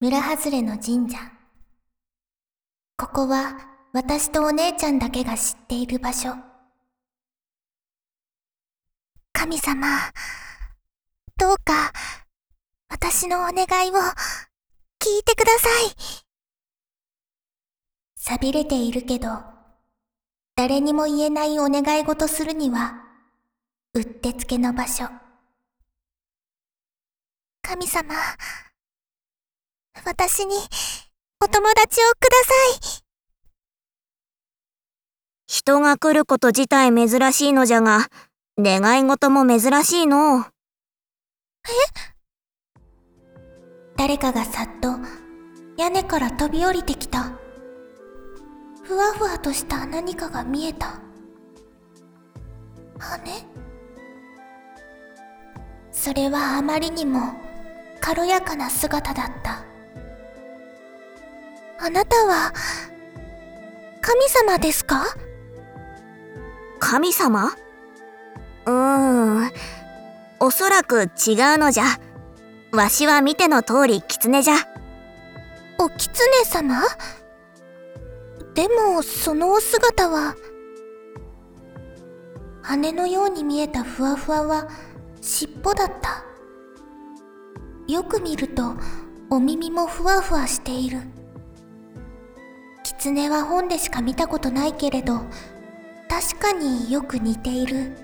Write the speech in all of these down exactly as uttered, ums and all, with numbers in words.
村外れの神社。ここは私とお姉ちゃんだけが知っている場所。神様、どうか私のお願いを聞いてください。寂れているけど、誰にも言えないお願い事するにはうってつけの場所。神様、私にお友達をください。 人が来ること自体珍しいのじゃが、願い事も珍しいの。 え？誰かがさっと屋根から飛び降りてきた。ふわふわとした何かが見えた。羽？それはあまりにも軽やかな姿だった。あなたは神様ですか？ 神様？うーん、おそらく違うのじゃ。わしは見ての通り狐じゃ。 お狐様？でもそのお姿は、羽のように見えたふわふわは尻尾だった。よく見るとお耳もふわふわしている。狐は本でしか見たことないけれど、確かによく似ている。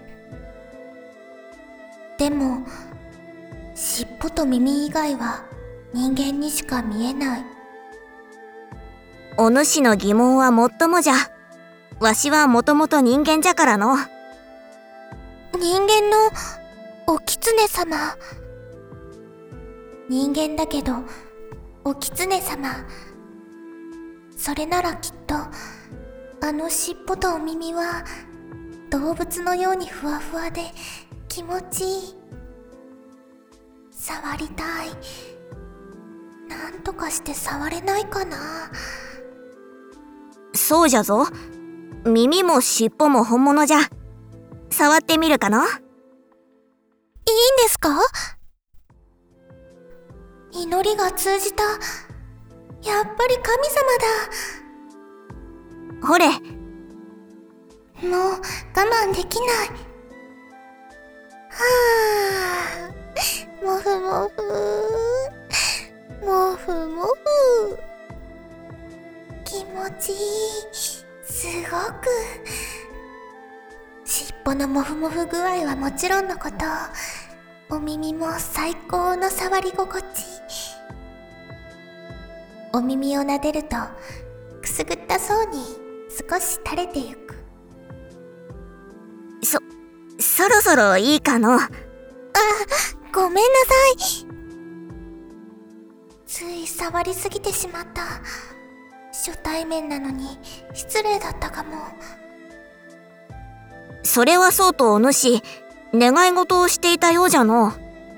でも尻尾と耳以外は人間にしか見えない。 お主の疑問はもっともじゃ。わしはもともと人間じゃからの。 人間のお狐様。人間だけどお狐様。それならきっとあの尻尾とお耳は動物のようにふわふわで気持ちいい。触りたい。なんとかして触れないかな。 そうじゃぞ。耳も尻尾も本物じゃ。触ってみるかの？いいんですか？祈りが通じた。やっぱり神様だ。ほれ。もう我慢できない。はあ、もふもふもふもふ。気持ちいい。すごく。尻尾のもふもふ具合はもちろんのこと、お耳も最高の触り心地。お耳を撫でるとくすぐったそうに少し垂れてゆく。 そ、そろそろいいかの？ あ、ごめんなさい。つい触りすぎてしまった。初対面なのに失礼だったかも。 それはそうとお主、願い事をしていたようじゃの。あ、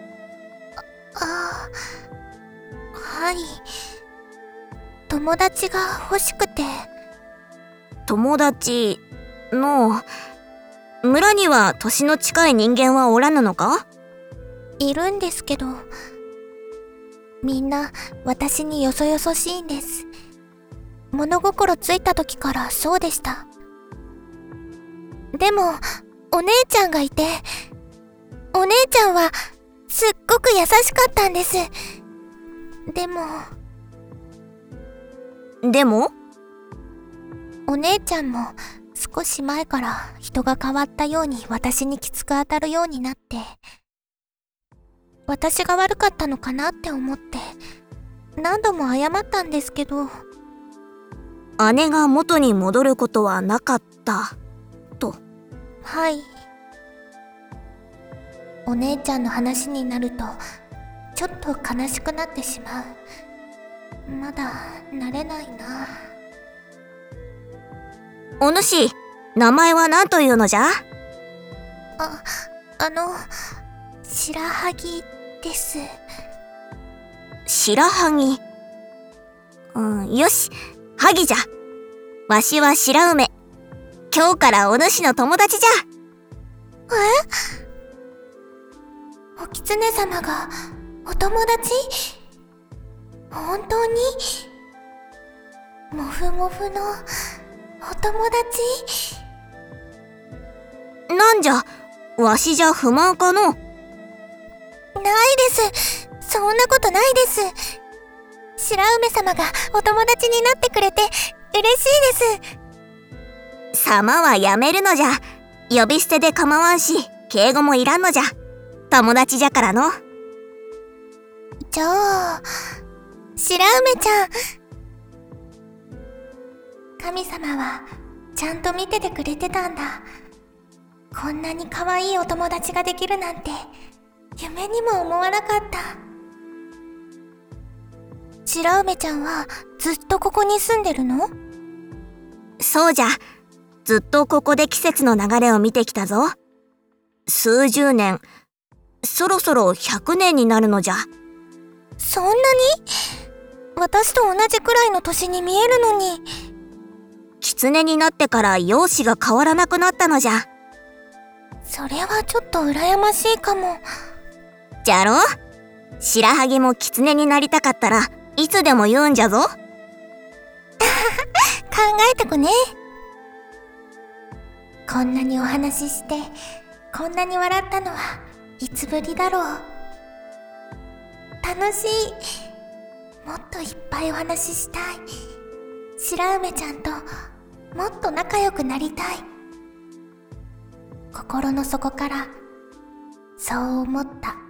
あ、はい。友達が欲しくて。 友達の、村には年の近い人間はおらぬのか？ いるんですけど、みんな私によそよそしいんです。物心ついた時からそうでした。でもお姉ちゃんがいて、お姉ちゃんはすっごく優しかったんです。でもでもお姉ちゃんも少し前から人が変わったように私にきつく当たるようになって、私が悪かったのかなって思って何度も謝ったんですけど。 姉が元に戻ることはなかったと。 はい。お姉ちゃんの話になるとちょっと悲しくなってしまう。まだ慣れないな。 お主、名前は何というのじゃ？ あ、あの白萩です。 白萩。うん、よし、萩じゃ。わしは白梅。今日からお主の友達じゃ。 え？お狐様がお友達？ 本当にもふもふのお友達？ なんじゃ、わしじゃ不満かの？ ないです。そんなことないです。白梅様がお友達になってくれて嬉しいです。 様はやめるのじゃ。呼び捨てで構わんし、敬語もいらんのじゃ。友達じゃからの。 じゃあ、白梅ちゃん。神様はちゃんと見ててくれてたんだ。こんなに可愛いお友達ができるなんて夢にも思わなかった。白梅ちゃんはずっとここに住んでるの？ そうじゃ。ずっとここで季節の流れを見てきたぞ。数十年、そろそろひゃくねんになるのじゃ。 そんなに？私と同じくらいの年に見えるのに。 狐になってから容姿が変わらなくなったのじゃ。 それはちょっと羨ましいかも。 じゃろ？白ハも狐になりたかったらいつでも言うんじゃぞ。考えてくね。こんなにお話ししてこんなに笑ったのはいつぶりだろう。楽しい。もっといっぱいお話ししたい。白梅ちゃんともっと仲良くなりたい。心の底からそう思った。